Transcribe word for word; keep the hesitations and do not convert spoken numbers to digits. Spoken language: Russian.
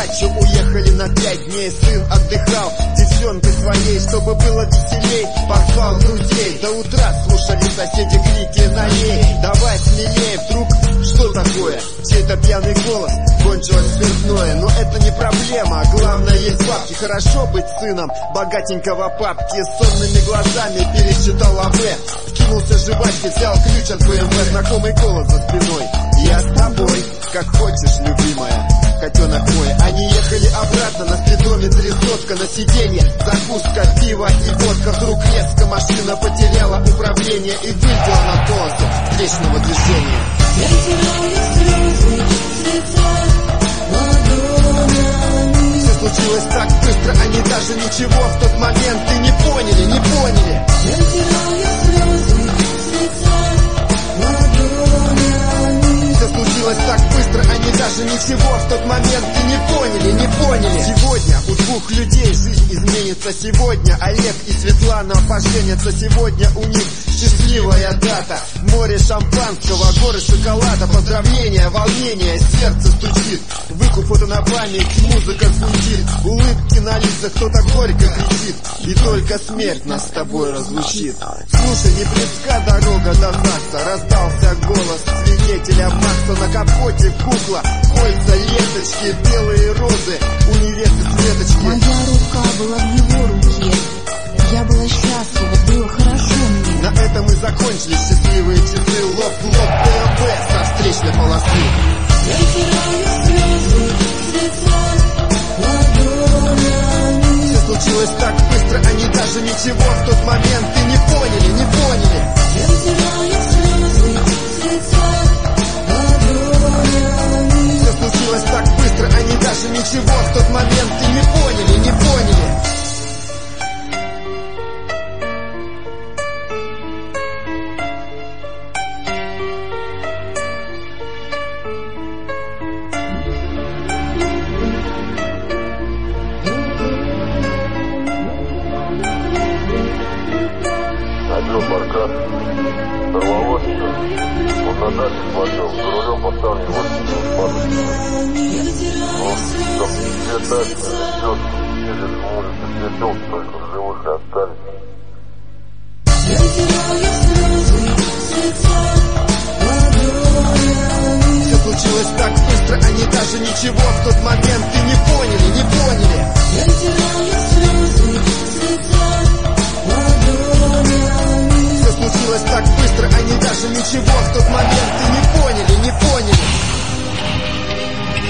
дачу уехали на пять дней. Сын отдыхал девчонкой своей, чтобы было веселей. Позвал друзей, до утра слушали соседи крики на ней. Давай смелее, вдруг что такое? Чей-то пьяный голос, кончилось спиртное. Но это не проблема, главное есть бабки. Хорошо быть сыном богатенького папки. Сонными глазами пересчитал АВ, кинулся жвачки, взял ключ от бэ эм вэ. Знакомый голос за спиной: я с тобой, как хочешь, любимая, котенок мой. Они ехали обратно, на спидометре сотка, на сиденье закуска, пиво и водка. Вдруг резко машина потеряла управление и вылетела на полосу встречного движения. Я теряю слезы с лица ладонями. Все случилось так быстро, они даже ничего в тот момент и не поняли, не поняли. Я теряю слезы с лица ладонями. Все случилось так быстро, они даже ничего в тот момент и не поняли, не поняли. Сегодня у двух людей жизнь изменится. Сегодня Олег и Светлана поженятся. Сегодня у них счастливая дата. Море шампанского, горы шоколада. Поздравления, волнение, сердце стучит. Выкуп фото на память, музыка звучит. Улыбки на лицах, кто-то горько кричит. И только смерть нас с тобой разлучит. Слушай, не близка дорога до ЗАГСа. Раздался голос свидетеля Макса. На капоте кукла, кольца, ленточки, белые розы, у невесты цветочки. Моя рука была в его руке. Я была счастлива, было хорошо мне. На этом и закончились счастливые часы. Лоб в лоб бэ эм вэ со встречной полосы. Я теряю слезы с лица ладонями. Все случилось так быстро, они даже ничего в тот момент и не поняли, не поняли. Я теряю слезы с лица ладонями. Все случилось так быстро, они даже ничего в тот момент и не поняли, не поняли. Отдел Баркас, Орловод, он на даче смотрел, за рулем поставлен вот подушку. Он там две дачи, идет, едет, может, светел, только в живых остались. Я теряю слезы с лица ладонями. Все случилось так быстро, они даже ничего в тот момент и не поняли, не поняли. Я теряю слезы с лица ладонями. Все случилось так быстро, они даже ничего в тот момент